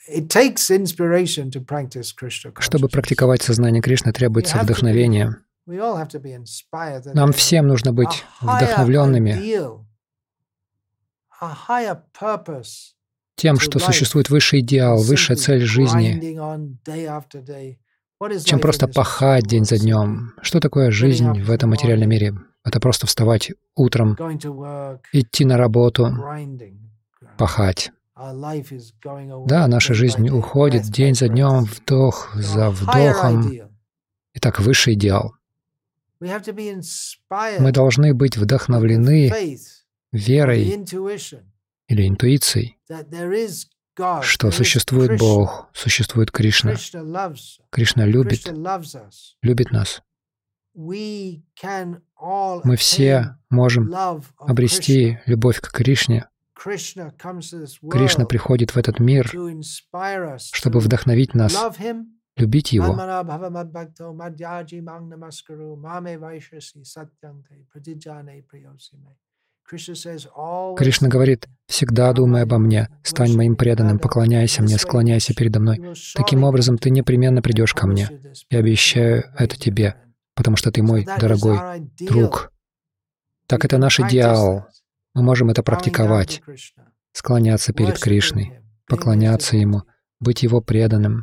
Чтобы практиковать сознание Кришны, требуется вдохновение. Нам всем нужно быть вдохновленными тем, что существует высший идеал, высшая цель жизни, чем просто пахать день за днем. Что такое жизнь в этом материальном мире? Это просто вставать утром, идти на работу, пахать. Да, наша жизнь уходит день за днем, вдох за вдохом. Итак, высший идеал. Мы должны быть вдохновлены верой или интуицией, что существует Бог, существует Кришна. Кришна любит нас. Мы все можем обрести любовь к Кришне. Кришна приходит в этот мир, чтобы вдохновить нас, любить Его. Кришна говорит: «Всегда думай обо мне, стань моим преданным, поклоняйся мне, склоняйся передо мной. Таким образом, ты непременно придешь ко мне. Я обещаю это тебе, потому что ты мой дорогой друг». Так это наш идеал. Мы можем это практиковать, склоняться перед Кришной, поклоняться Ему, быть Его преданным.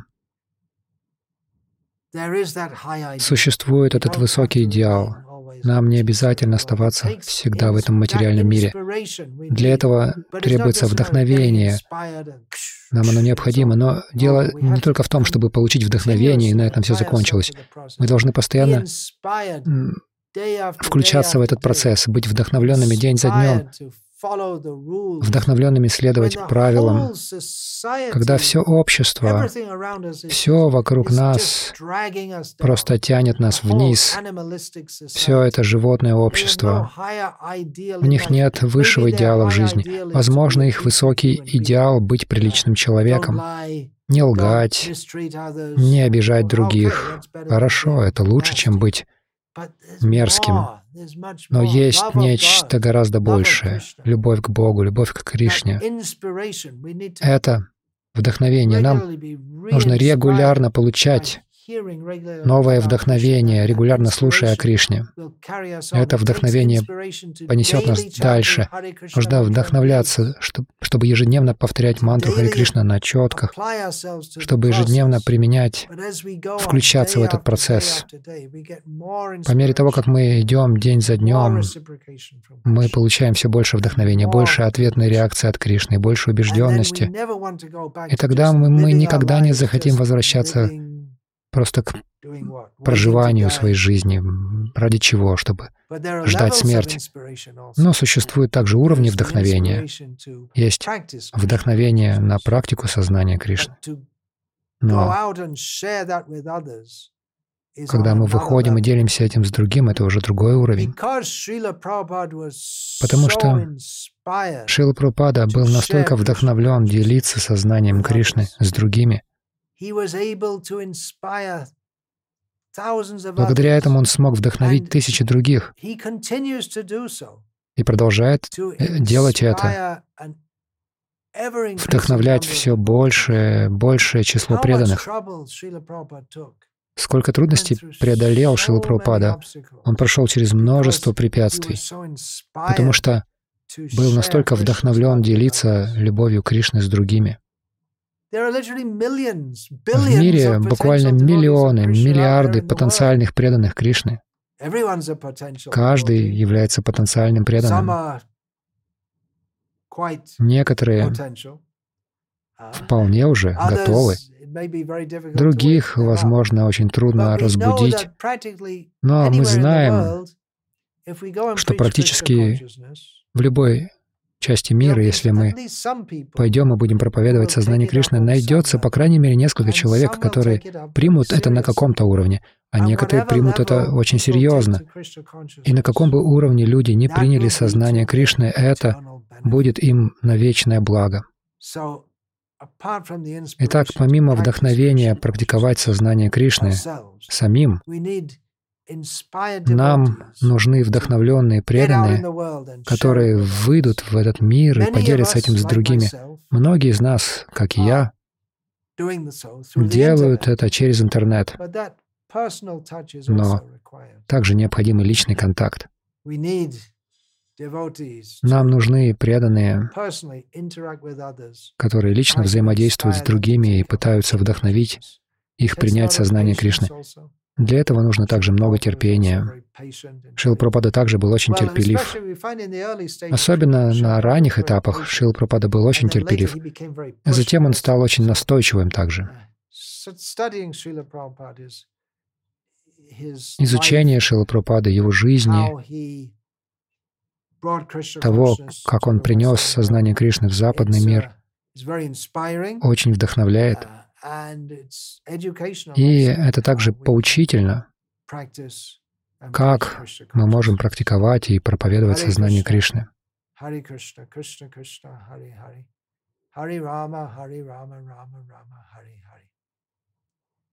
Существует этот высокий идеал. Нам не обязательно оставаться всегда в этом материальном мире. Для этого требуется вдохновение. Нам оно необходимо, но дело не только в том, чтобы получить вдохновение, и на этом все закончилось. Мы должны постоянно включаться в этот процесс, быть вдохновленными день за днем, вдохновленными следовать правилам, когда все общество, все вокруг нас просто тянет нас вниз. Все это животное общество. У них нет высшего идеала в жизни. Возможно, их высокий идеал — быть приличным человеком, не лгать, не обижать других. Хорошо, это лучше, чем быть мерзким. Но есть нечто гораздо большее — любовь к Богу, любовь к Кришне. Это вдохновение. Нам нужно регулярно получать новое вдохновение, регулярно слушая о Кришне. Это вдохновение понесет нас дальше. Нужно вдохновляться, чтобы ежедневно повторять мантру Харе Кришна на четках, чтобы ежедневно применять, включаться в этот процесс. По мере того, как мы идем день за днем, мы получаем все больше вдохновения, больше ответной реакции от Кришны, больше убежденности. И тогда мы никогда не захотим возвращаться просто к проживанию своей жизни. Ради чего? Чтобы ждать смерти. Но существуют также уровни вдохновения. Есть вдохновение на практику сознания Кришны. Но когда мы выходим и делимся этим с другим, это уже другой уровень. Потому что Шрила Прабхупада был настолько вдохновлен делиться сознанием Кришны с другими. Благодаря этому он смог вдохновить тысячи других и продолжает делать это, вдохновлять все большее число преданных. Сколько трудностей преодолел Шрила Прабхупада. Он прошел через множество препятствий, потому что был настолько вдохновлен делиться любовью Кришны с другими. В мире буквально миллионы, миллиарды потенциальных преданных Кришны. Каждый является потенциальным преданным. Некоторые вполне уже готовы. Других, возможно, очень трудно разбудить. Но мы знаем, что практически в любой части мира, если мы пойдем и будем проповедовать сознание Кришны, найдется, по крайней мере, несколько человек, которые примут это на каком-то уровне, а некоторые примут это очень серьезно. И на каком бы уровне люди не приняли сознание Кришны, это будет им на вечное благо. Итак, помимо вдохновения практиковать сознание Кришны самим, нам нужны вдохновленные преданные, которые выйдут в этот мир и поделятся этим с другими. Многие из нас, как и я, делают это через интернет, но также необходим и личный контакт. Нам нужны преданные, которые лично взаимодействуют с другими и пытаются вдохновить их принять сознание Кришны. Для этого нужно также много терпения. Шрила Прабхупада также был очень терпелив. Особенно на ранних этапах Шрила Прабхупада был очень терпелив. А затем он стал очень настойчивым также. Изучение Шрилы Прабхупады, его жизни, того, как он принес сознание Кришны в западный мир, очень вдохновляет. И это также поучительно, как мы можем практиковать и проповедовать сознание Кришны. Харе Кришна, Кришна Кришна, Харе Харе. Харе Рама, Харе Рама, Рама Рама, Харе Харе.